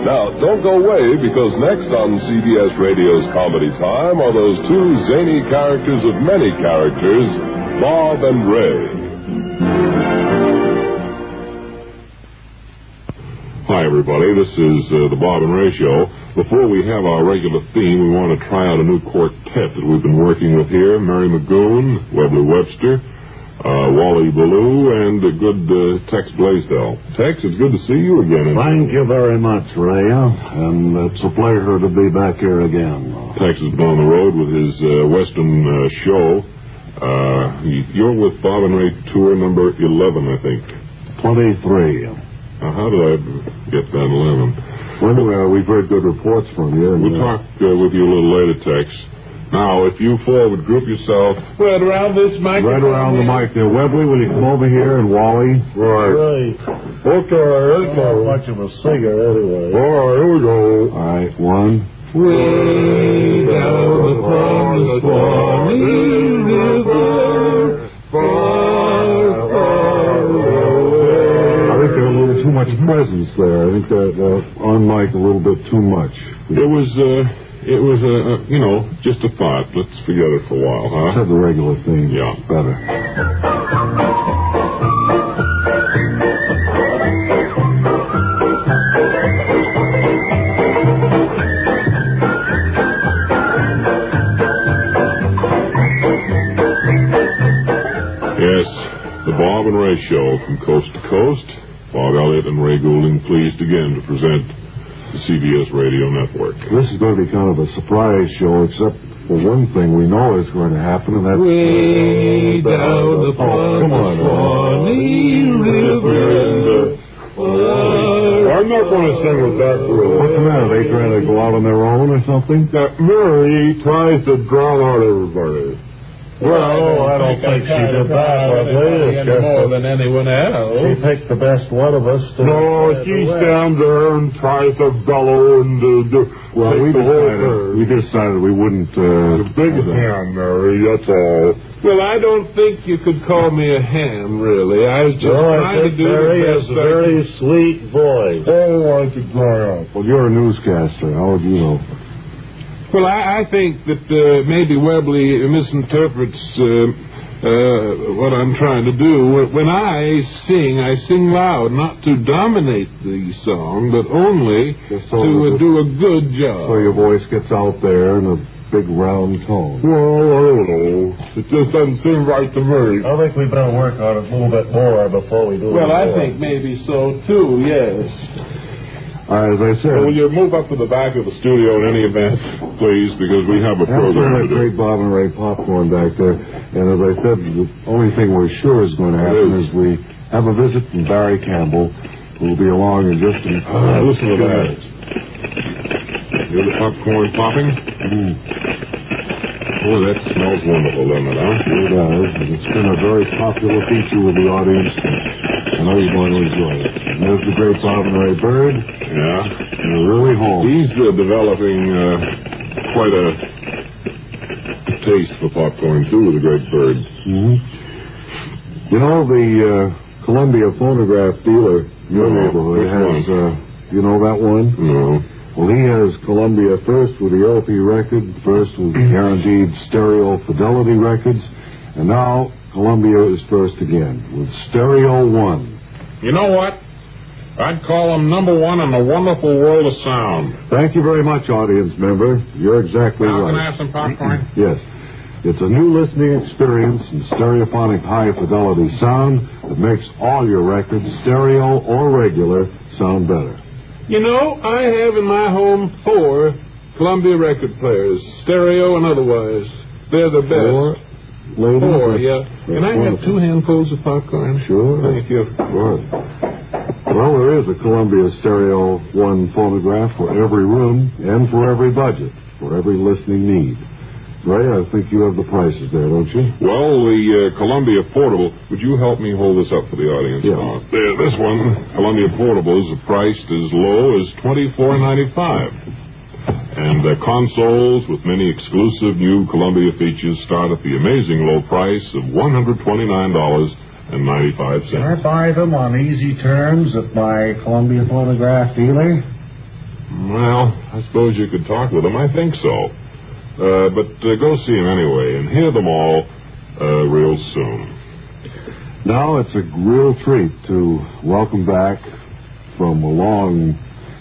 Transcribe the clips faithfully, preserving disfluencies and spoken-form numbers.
Now, don't go away, because next on C B S Radio's Comedy Time are those two zany characters of many characters, Bob and Ray. Hi, everybody. This is uh, the Bob and Ray Show. Before we have our regular theme, we want to try out a new quartet that we've been working with here. Mary McGoon, Webley Webster, uh, Wally Ballou, and a good uh, Tex Blaisdell. Tex, it's good to see you again. Thank you very much, Ray. And it's a pleasure to be back here again. Tex has been on the road with his uh, Western uh, show. Uh, you're with Bob and Ray Tour number eleven, I think. twenty-three. Now, how did I get that eleven? Well, uh, we've heard good reports from you. And, we'll uh, talk uh, with you a little later, Tex. Now, if you four would group yourself... Right around this mic. Right around the mic there. Webley, will you come over here? And Wally? Right. Right. Okay, let's go. Not much of a singer, anyway. All right, here we go. All right, one. Way down upon the Swanee River, far, far away. I think there's a little too much presence there. I think that uh, on mic a little bit too much. It was... Uh, It was, a, uh, you know, just a thought. Let's forget it for a while, huh? Let's have the regular thing. Yeah. Better. Yes, the Bob and Ray Show from coast to coast. Bob Elliott and Ray Goulding pleased again to present the C B S Radio Network. This is going to be kind of a surprise show, except for one thing we know is going to happen, and that's... Way uh, down the oh, come on, Swanee River. Uh, I'm not going to sing with that group. What's the matter? Are they trying to go out on their own or something? Now, Mary tries to drown out everybody. Well, I don't think, think she did that, Webley. Any more than anyone else. She picked the best one of us. To no, she stands there and tries to bellow and uh, do. Well, we decided, we decided we wouldn't... Uh, the big ham, Mary, that's all. Well, I don't think you could call me a ham, really. I was just well, trying to do Mary the has a very could... sweet voice. Oh, I could dry up. Well, you're a newscaster. How would you know? Well, I, I think that uh, maybe Webley misinterprets uh, uh, what I'm trying to do. When I sing, I sing loud, not to dominate the song, but only so to uh, do a good job. So your voice gets out there in a big round tone. Well, I don't know. It just doesn't seem right to me. I think we better work on it a little bit more before we do it. Well, I think maybe so, too, yes. Uh, as I said... Well, will you move up to the back of the studio in any event, please, because we have a program to do. Great Bob and Ray popcorn back there. And as I said, the only thing we're sure is going to happen is. is we have a visit from Barry Campbell, who will be along in just a minute. Uh, listen to that. Hear the popcorn popping? Mm. Oh, that smells wonderful, doesn't it, huh? It does. It's been a very popular feature with the audience. I know you're going to enjoy it. And there's the great Bob and Ray Bird. Yeah. They're really home. He's uh, developing uh, quite a taste for popcorn, too, with the great Bird. Mm-hmm. You know, the uh, Columbia phonograph dealer in your no, neighborhood has, uh, you know that one? No. Well, he has Columbia first with the L P record, first with guaranteed stereo fidelity records, and now Columbia is first again with Stereo One. You know what? I'd call him number one in the wonderful world of sound. Thank you very much, audience member. You're exactly now, right. Can I have some popcorn? Yes. It's a new listening experience in stereophonic high-fidelity sound that makes all your records, stereo or regular, sound better. You know, I have in my home four Columbia record players, stereo and otherwise. They're the best. Four, lady, four that's, yeah. that's Can I wonderful. have two handfuls of popcorn? Sure. Thank you. Sure. Well, there is a Columbia Stereo One phonograph for every room and for every budget, for every listening need. Ray, I think you have the prices there, don't you? Well, the uh, Columbia Portable, would you help me hold this up for the audience? Yeah. Uh, there, this one, Columbia Portable, is priced as low as twenty-four ninety-five. And uh, consoles with many exclusive new Columbia features start at the amazing low price of one hundred twenty-nine dollars and ninety-five cents. Can I buy them on easy terms at my Columbia phonograph dealer? Well, I suppose you could talk with them. I think so. Uh, but uh, go see them anyway and hear them all uh, real soon. Now it's a real treat to welcome back from a long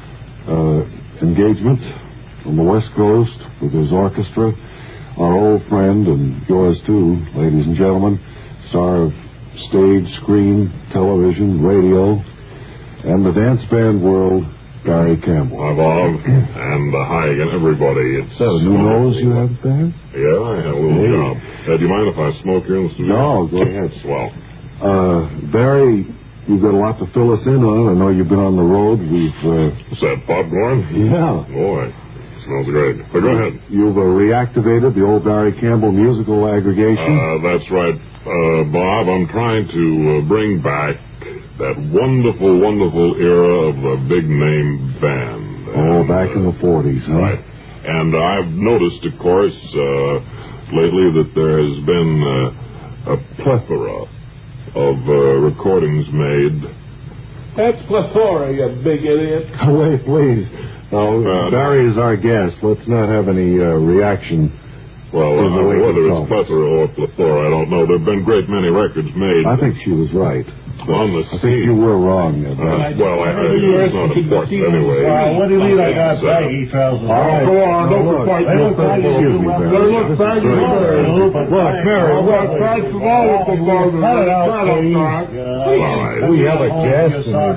uh, engagement from the West Coast with his orchestra, our old friend, and yours too, ladies and gentlemen, star of stage, screen, television, radio, and the dance band world, Barry Campbell. Hi, Bob. And uh, hi again, everybody. It's so, new nose you have there? Yeah, I have a little hey. job. Uh, do you mind if I smoke here in the studio? No, go ahead. Swell. Uh, Barry, you've got a lot to fill us in on. I know you've been on the road. We've... Uh, What's that, popcorn? Yeah. Boy, smells great. But go ahead. You've uh, reactivated the old Barry Campbell musical aggregation? Uh, that's right, uh, Bob. I'm trying to uh, bring back that wonderful, wonderful era of a big-name band. Oh, and, back uh, in the forties, huh? Right. And I've noticed, of course, uh, lately that there has been uh, a plethora of uh, recordings made. That's plethora, you big idiot. Wait, please. No, uh, Barry is our guest. Let's not have any uh, reaction. Well, uh, whether it's plethora or plethora, I don't know. There have been a great many records made. I think she was right. On the I think you were wrong. Uh, well, I, I, it's not important anyway. Well, what do you mean I got baggy trousers? All right. Go on, don't look like They look baggy. Excuse me, Barry. They look baggy. Look, Barry, Well, thanks for all of the garden. Cut it out, please. All right. We have a guest.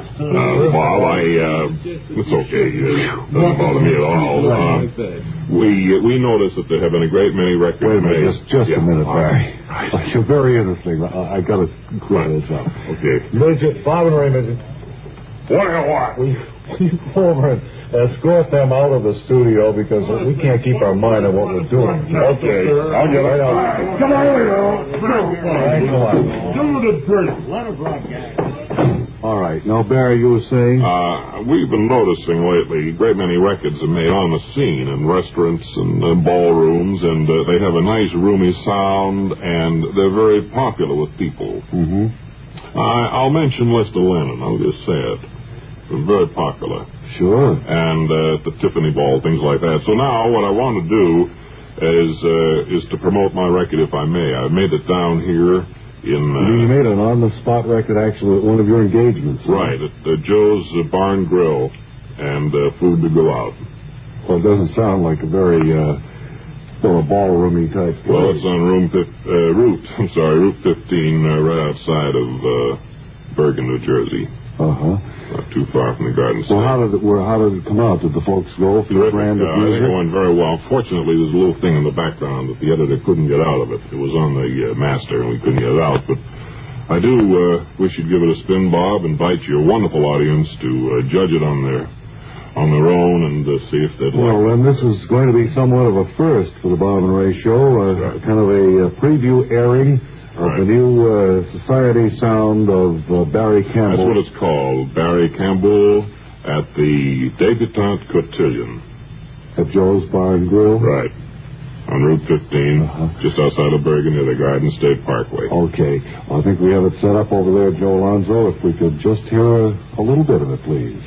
Uh, Bob, I, uh, it's okay. It doesn't bother me at all. Uh, we, we noticed that there have been a great many records Wait a minute, made. just, just yeah. a minute, Barry. Right. You're very interesting. I, I got to clear this up. Okay. Midget, Bob and Ray Midget. What? What? We, we go over and escort them out of the studio because we can't keep our mind on what we're doing. Okay. I'll get right out. Come on, Thanks a lot. do the trick. Let us rock, guys. All right. Now, Barry, you were saying? Uh, we've been noticing lately a great many records are made on the scene in restaurants and uh, ballrooms, and uh, they have a nice roomy sound, and they're very popular with people. Mm-hmm. I, I'll mention Lester Lennon. I'll just say it. They're very popular. Sure. And uh, at the Tiffany Ball, things like that. So now what I want to do is uh, is to promote my record, if I may. I made it down here. In, uh, you made an on-the-spot record, actually, at one of your engagements. Right, at uh, Joe's uh, Barn Grill, and uh, Food to Go Out. Well, it doesn't sound like a very, uh, well, a ballroomy type place. Well, it's on room fif- uh, Route, I'm sorry, Route fifteen, uh, right outside of uh, Bergen, New Jersey. Uh-huh. Not too far from the Garden State. Well, how did it, where, how did it come out? Did the folks go for the brand of uh, I think music? it went very well. Fortunately, there's a little thing in the background that the editor couldn't get out of it. It was on the uh, master, and we couldn't get it out. But I do uh, wish you'd give it a spin, Bob. Invite your wonderful audience to uh, judge it on their on their own and uh, see if they'd well, like it. Well, then this is going to be somewhat of a first for the Bob and Ray Show, uh, right. kind of a uh, preview airing of right. the new uh, society sound of uh, Barry Campbell. That's what it's called, Barry Campbell at the Debutante Cotillion. At Joe's Bar and Grill? Right. On Route fifteen, uh-huh. just outside of Bergen near the Garden State Parkway. Okay. I think we have it set up over there, Joe Alonzo. If we could just hear a, a little bit of it, please.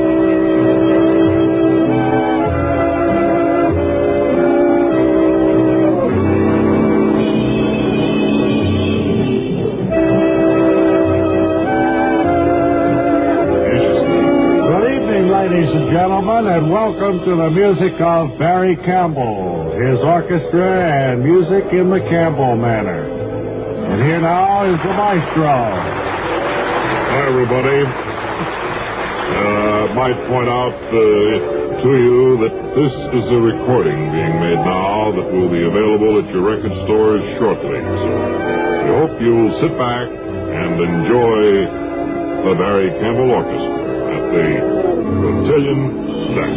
Ladies and gentlemen, and welcome to the music of Barry Campbell, his orchestra and music in the Campbell manner. And here now is the maestro. Hi, everybody. Uh, might point out uh, to you that this is a recording being made now that will be available at your record stores shortly. So we hope you'll sit back and enjoy the Barry Campbell Orchestra at the Cotillion Sex.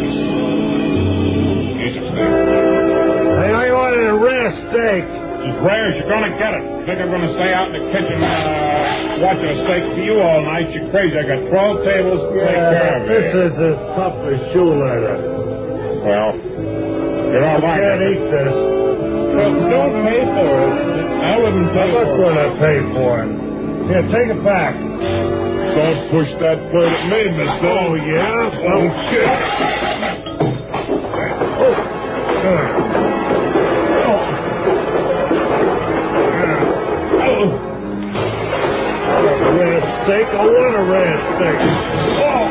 Hey, I ordered a rare steak. As rare as you're going to get it. You think I'm going to stay out in the kitchen uh, watching a steak for you all night? You're crazy. I got twelve tables to take care of. This is as tough as shoe leather. Well, you're all I right. can't eat this. Well, don't pay for it. I wouldn't pay I'm not for going it. to pay for it. Here, take it back. Don't push that plate at me, mister. Oh, yeah? Oh, shit. Red steak. I want a red steak. Oh.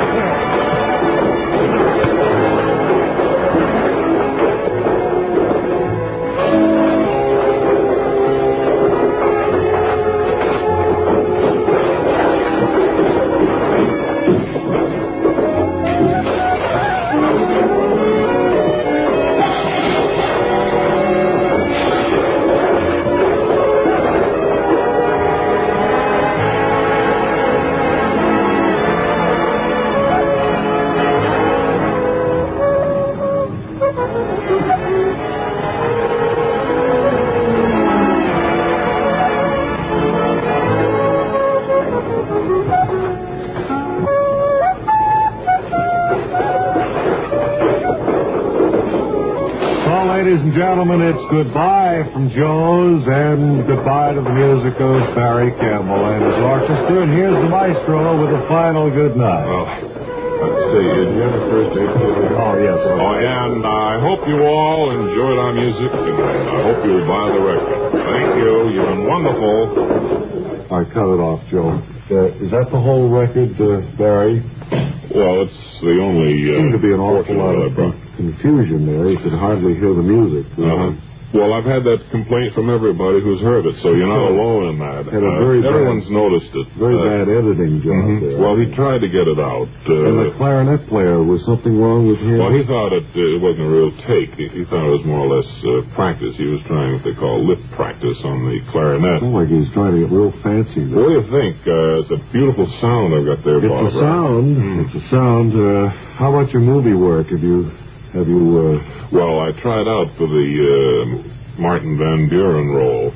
Ladies and gentlemen, it's goodbye from Joe's and goodbye to the music of Barry Campbell and his orchestra. And here's the maestro with a final good night. Well, let's see. Did you have a first aid kit? Oh, yes. Oh, and I hope you all enjoyed our music, and I hope you'll buy the record. Thank you. You've been wonderful. All right, cut it off, Joe. Uh, is that the whole record, uh, Barry? Well, it's the only... Uh, Seemed to be an awful lot of confusion there. You could hardly hear the music. Uh, well, I've had that complaint from everybody who's heard it, so you're not alone in that. Had a very uh, everyone's bad, noticed it. Very uh, bad editing job mm-hmm. there. Well, he tried to get it out. Uh, and the clarinet player, was something wrong with him? Well, he thought it, uh, it wasn't a real take. He, he thought it was more or less uh, practice. He was trying what they call lip practice on the clarinet. Sounds like he's trying to get real fancy there. What do you think? Uh, it's a beautiful sound I've got there, It's Bob. a sound. Mm. It's a sound. Uh, how about your movie work? Have you... Have you... Uh... Well, I tried out for the... Uh, Martin Van Buren role,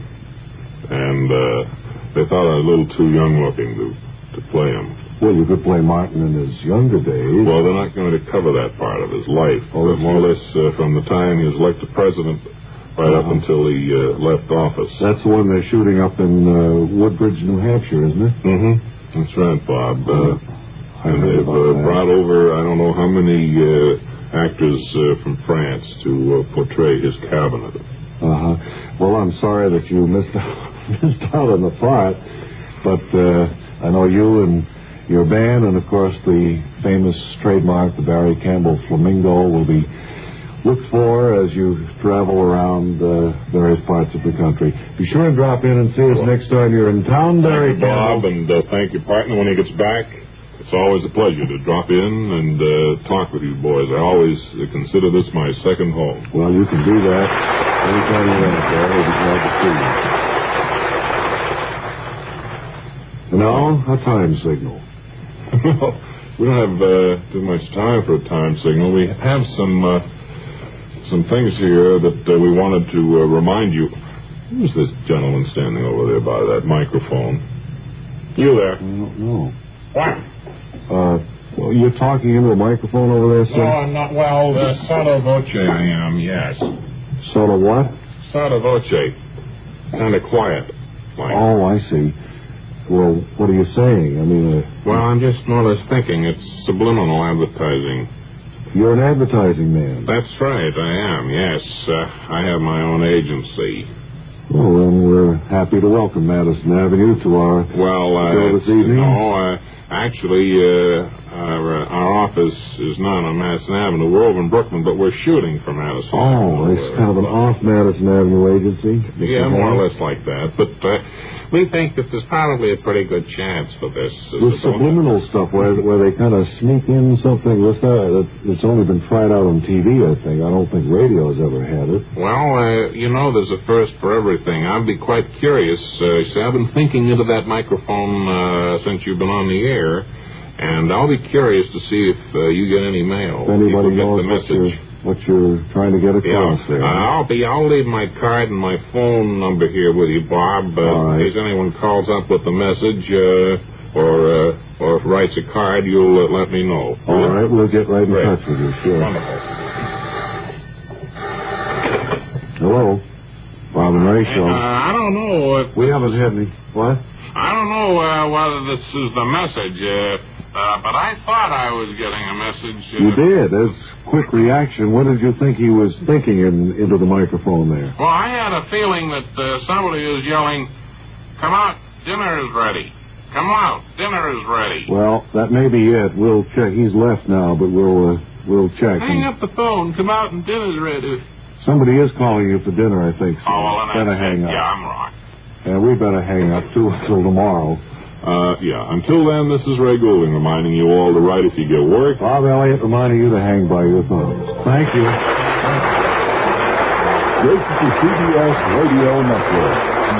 and uh, they thought I was a little too young-looking to, to play him. Well, you could play Martin in his younger days. Well, they're not going to cover that part of his life. Oh, but more or less uh, from the time he was elected president right uh-huh. up until he uh, left office. That's the one they're shooting up in uh, Woodbridge, New Hampshire, isn't it? Mm-hmm. That's right, Bob. Uh, I and they've uh, brought over, I don't know how many uh, actors uh, from France to uh, portray his cabinet. Uh-huh. Well, I'm sorry that you missed out, missed out on the part, but uh, I know you and your band and, of course, the famous trademark, the Barry Campbell Flamingo, will be looked for as you travel around uh, various parts of the country. Be sure and drop in and see us well, next time you're in town, Barry Campbell. Bob, and uh, thank your partner when he gets back. It's always a pleasure to drop in and uh, talk with you boys. I always uh, consider this my second home. Well, you can do that anytime you want, Barry. We'll be glad to see you. Now, a time signal. We don't have uh, too much time for a time signal. We have some uh, some things here that uh, we wanted to uh, remind you. Who's this gentleman standing over there by that microphone? You there? I don't know. What? Uh, well, you're talking into a microphone over there, sir? No, I'm not. Well, uh, sotto voce I am, yes. Sort of what? Sotto voce. Kind of quiet. Like. Oh, I see. Well, what are you saying? I mean... Uh, well, I'm just more or less thinking it's subliminal advertising. You're an advertising man. That's right, I am, yes. Uh, I have my own agency. Well, then we're happy to welcome Madison Avenue to our well, uh, show this evening. No, uh, actually, uh, our, uh, our office is not on Madison Avenue. We're over in Brooklyn, but we're shooting from Madison oh, Avenue. Oh, it's kind of an off-Madison Avenue agency? Yeah, more or less like that. But uh, we think that there's probably a pretty good chance for this. With subliminal stuff, where where they kind of sneak in something. What's that? It's only been tried out on T V, I think. I don't think radio's ever had it. Well, uh, you know, there's a first for everything. I'd be quite curious. Uh, see, I've been thinking into that microphone uh, since you've been on the air, and I'll be curious to see if uh, you get any mail. If anybody People knows get the message. What you're trying to get across yeah. there. I'll be. I'll leave my card and my phone number here with you, Bob. Uh, right. In case anyone calls up with the message uh, or uh, or writes a card, you'll uh, let me know. All yeah? right, we'll get right in Great. touch with you. Sure. Wonderful. Hello, Bob and Ray Show. Uh, I don't know. If we haven't had any. What? I don't know uh, whether this is the message. Uh, uh, but I thought I was getting a message. Uh, You did. That's quick reaction. What did you think he was thinking in, into the microphone there? Well, I had a feeling that uh, somebody was yelling, "Come out, dinner is ready. Come out, dinner is ready." Well, that may be it. We'll check. He's left now, but we'll uh, we'll check. Hang up the phone. Come out and dinner's ready. Somebody is calling you for dinner, I think. So Oh, well, then better that's hang it. up. Yeah, I'm wrong. Yeah, we better hang up too until tomorrow. Uh, yeah, until then, this is Ray Goulding reminding you all to write if you get work. Bob Elliott reminding you to hang by your thumbs. Thank you. This is the C B S Radio Network.